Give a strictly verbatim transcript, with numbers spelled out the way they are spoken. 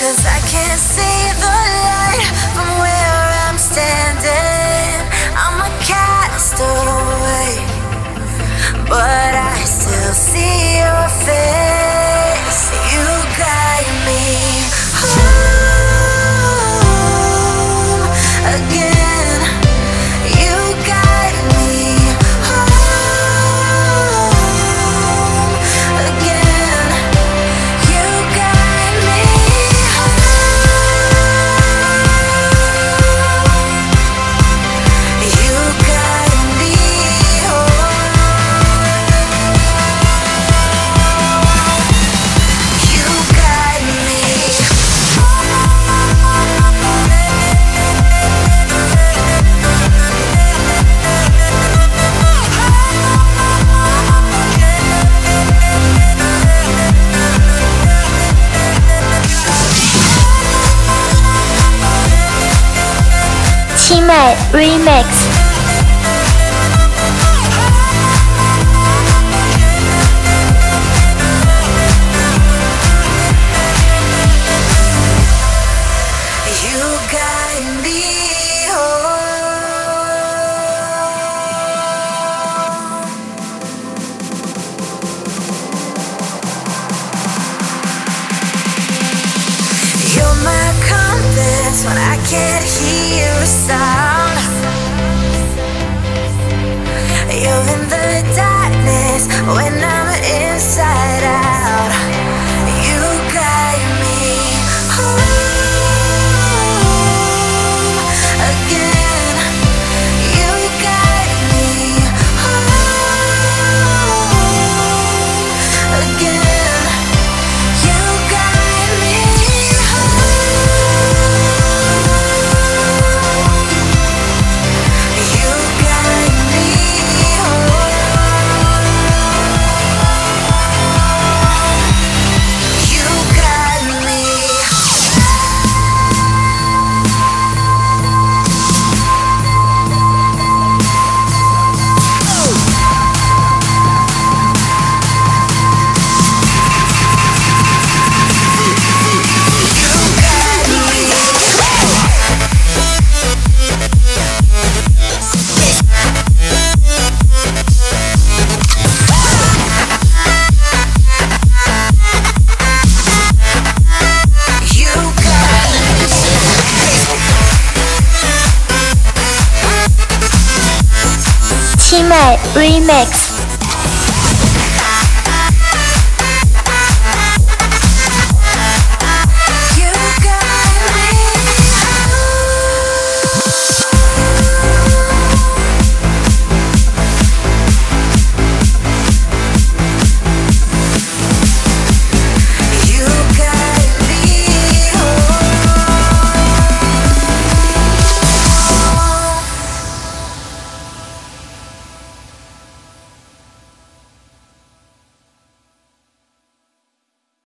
'cause I can't see the light from where I'm standing. I'm a castaway, but I still see your face. You guide me home again. You guide me home again. You guide me home. You guide me Chimay Remix. You guide me home. You're my compass when I can't hear a sound. You're in the darkness when I'm inside out. You guide me home again. You guide me home again. You guide me home. You guide me home. You guide me. Chimay Remix.